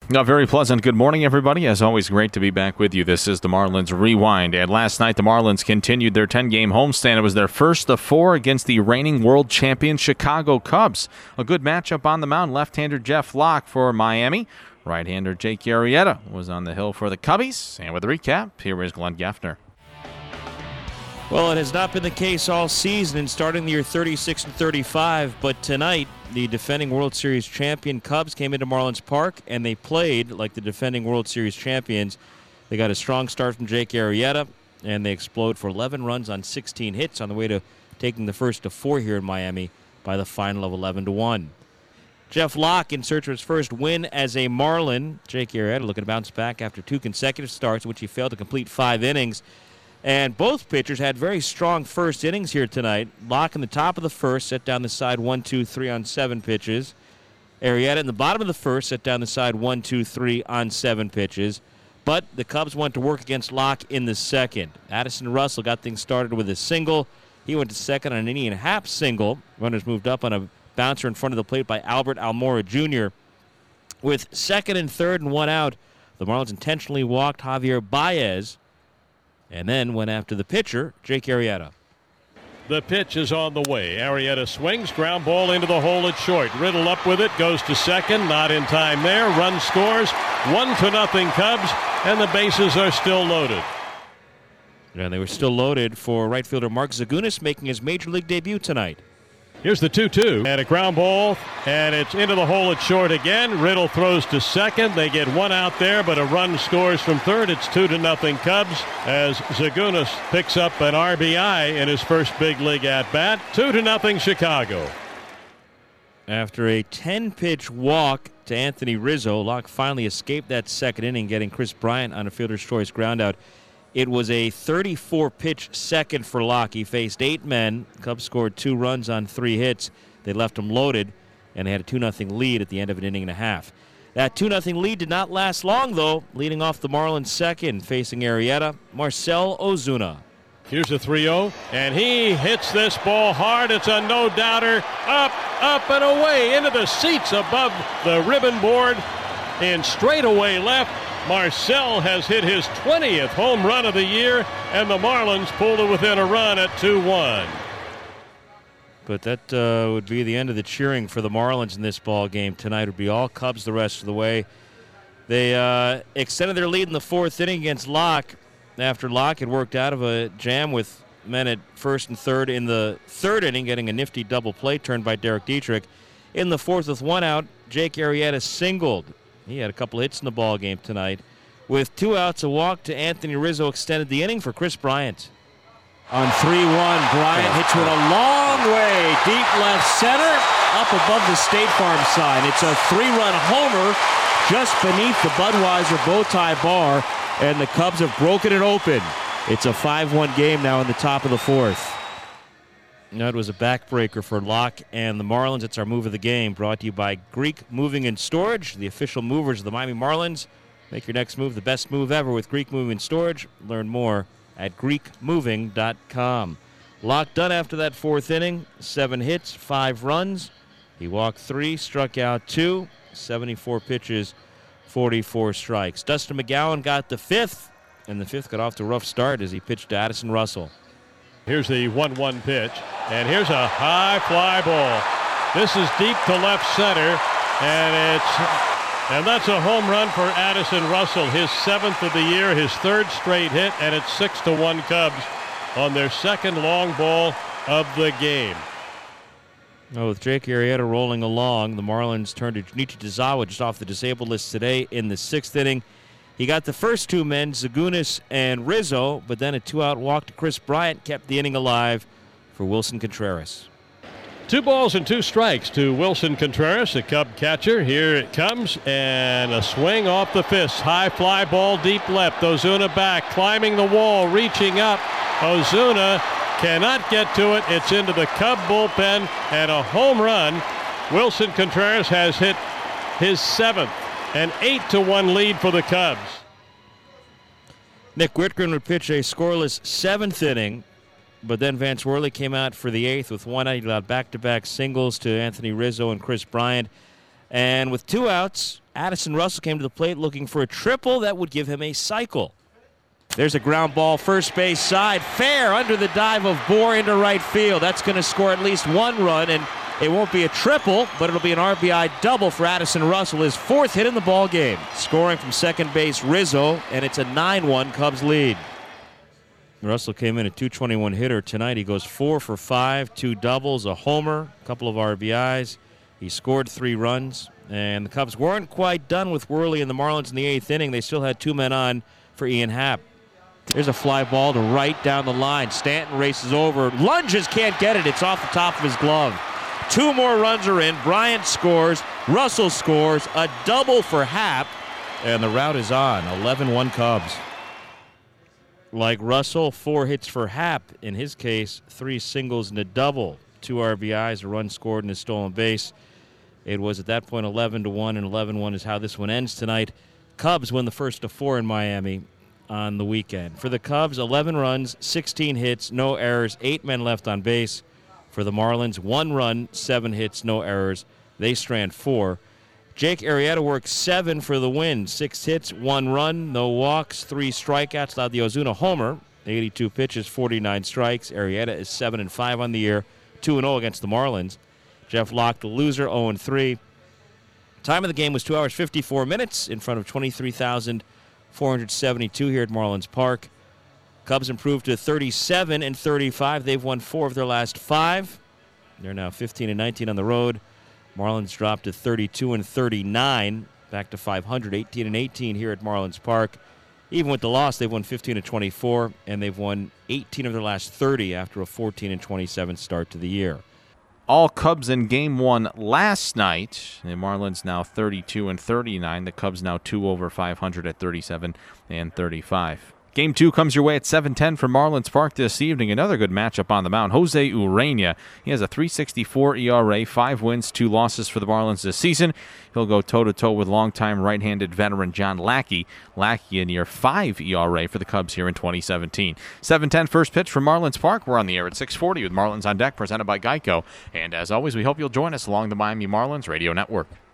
Very pleasant. Good morning, everybody. As always, great to be back with you. This is the Marlins Rewind. And last night, the Marlins continued their 10-game homestand. It was their first of 4 against the reigning world champion Chicago Cubs. A good matchup on the mound. Left-hander Jeff Locke for Miami. Right-hander Jake Arrieta was on the hill for the Cubbies. And with a recap, here is Glenn Geffner. Well, it has not been the case all season and starting the year 36-35, but tonight the defending World Series champion Cubs came into Marlins Park and they played like the defending World Series champions. They got a strong start from Jake Arrieta and they explode for 11 runs on 16 hits on the way to taking the first of 4 here in Miami by the final of 11-1. Jeff Locke in search of his first win as a Marlin. Jake Arrieta looking to bounce back after 2 consecutive starts in which he failed to complete 5 innings. And both pitchers had very strong first innings here tonight. Locke in the top of the first set down the side 1-2-3 on 7 pitches. Arrieta in the bottom of the first set down the side 1-2-3 on 7 pitches. But the Cubs went to work against Locke in the second. Addison Russell got things started with a single. He went to second on an inning and a half single. Runners moved up on a bouncer in front of the plate by Albert Almora Jr. With second and third and 1 out, the Marlins intentionally walked Javier Baez and then went after the pitcher, Jake Arrieta. The pitch is on the way. Arrieta swings, ground ball into the hole at short. Riddle up with it, goes to second, not in time there. Run scores, 1-0 Cubs, and the bases are still loaded. And they were still loaded for right fielder Mark Zagunis making his major league debut tonight. Here's the 2-2, and a ground ball, and it's into the hole at short again. Riddle throws to second. They get 1 out there, but a run scores from third. It's 2-0 Cubs as Zagunis picks up an RBI in his first big league at-bat. 2-0 Chicago. After a 10-pitch walk to Anthony Rizzo, Locke finally escaped that second inning, getting Chris Bryant on a fielder's choice groundout. It was a 34-pitch second for Locke. He faced 8 men. Cubs scored 2 runs on 3 hits. They left him loaded, and they had a 2-0 lead at the end of an inning and a half. That 2-0 lead did not last long, though. Leading off the Marlins second, facing Arrieta, Marcell Ozuna. Here's a 3-0, and he hits this ball hard. It's a no-doubter. Up, and away into the seats above the ribbon board in straightaway left. Marcell has hit his 20th home run of the year, and the Marlins pulled it within a run at 2-1. But that would be the end of the cheering for the Marlins in this ball game tonight. It would be all Cubs the rest of the way. They extended their lead in the 4th inning against Locke after Locke had worked out of a jam with men at first and third in the 3rd inning, getting a nifty double play turned by Derek Dietrich. In the 4th with 1 out, Jake Arrieta singled. He had a couple hits in the ball game tonight. With 2 outs, a walk to Anthony Rizzo extended the inning for Chris Bryant. On 3-1, Bryant hits one a long way, deep left center, up above the State Farm sign. It's a 3-run homer just beneath the Budweiser Bowtie bar, and the Cubs have broken it open. It's a 5-1 game now in the top of the 4th. That was a backbreaker for Locke and the Marlins. It's our move of the game, brought to you by Greek Moving and Storage, the official movers of the Miami Marlins. Make your next move the best move ever with Greek Moving and Storage. Learn more at GreekMoving.com. Locke done after that 4th inning. 7 hits, 5 runs. He walked 3, struck out 2, 74 pitches, 44 strikes. Dustin McGowan got the 5th, and the 5th got off to a rough start as he pitched to Addison Russell. Here's the 1-1 pitch, and here's a high fly ball. This is deep to left center, and that's a home run for Addison Russell, his 7th of the year, his 3rd straight hit, and it's 6-1 Cubs on their 2nd long ball of the game. With Jake Arrieta rolling along, the Marlins turned to Junichi Tazawa just off the disabled list today in the 6th inning. He got the first 2 men, Zagunis and Rizzo, but then a 2-out walk to Chris Bryant kept the inning alive for Wilson Contreras. 2 balls and 2 strikes to Wilson Contreras, the Cub catcher. Here it comes, and a swing off the fist. High fly ball deep left. Ozuna back, climbing the wall, reaching up. Ozuna cannot get to it. It's into the Cub bullpen, and a home run. Wilson Contreras has hit his 7th. An 8-1 lead for the Cubs. Nick Whitgren would pitch a scoreless 7th inning, but then Vance Worley came out for the 8th with 1 out. He allowed back-to-back singles to Anthony Rizzo and Chris Bryant. And with 2 outs, Addison Russell came to the plate looking for a triple that would give him a cycle. There's a ground ball, first base side, fair under the dive of Bohr into right field. That's going to score at least one run, and it won't be a triple, but it'll be an RBI double for Addison Russell, his 4th hit in the ball game. Scoring from second base, Rizzo, and it's a 9-1 Cubs lead. Russell came in a .221 hitter. Tonight he goes 4 for 5, 2 doubles, a homer, a couple of RBIs. He scored 3 runs, and the Cubs weren't quite done with Worley and the Marlins in the 8th inning. They still had 2 men on for Ian Happ. There's a fly ball to right down the line. Stanton races over, lunges, can't get it. It's off the top of his glove. 2 more runs are in. Bryant scores. Russell scores. A double for Happ, and the rout is on. 11-1 Cubs. Like Russell, 4 hits for Happ. In his case, 3 singles and a double. 2 RBIs, a run scored, and a stolen base. It was at that point 11-1, and 11-1 is how this one ends tonight. Cubs win the first of 4 in Miami on the weekend. For the Cubs, 11 runs, 16 hits, no errors, 8 men left on base. For the Marlins, 1 run, 7 hits, no errors. They strand 4. Jake Arrieta works 7 for the win. 6 hits, 1 run, no walks, 3 strikeouts. Allowed the Ozuna homer. 82 pitches, 49 strikes. Arrieta is 7-5 on the year, 2-0 against the Marlins. Jeff Locke, the loser, 0-3. Time of the game was 2 hours, 54 minutes in front of 23,472 here at Marlins Park. Cubs improved to 37-35. They've won 4 of their last 5. They're now 15-19 on the road. Marlins dropped to 32-39, back to 500, 18-18 here at Marlins Park. Even with the loss, they've won 15-24, and they've won 18 of their last 30 after a 14-27 start to the year. All Cubs in Game 1 last night. The Marlins now 32-39. The Cubs now 2 over 500 at 37-35. Game 2 comes your way at 7:10 from Marlins Park this evening. Another good matchup on the mound. Jose Urena. He has a .364 ERA, 5 wins, 2 losses for the Marlins this season. He'll go toe-to-toe with longtime right-handed veteran John Lackey. Lackey a near 5 ERA for the Cubs here in 2017. 7:10 first pitch from Marlins Park. We're on the air at 6:40 with Marlins on Deck, presented by Geico. And as always, we hope you'll join us along the Miami Marlins Radio Network.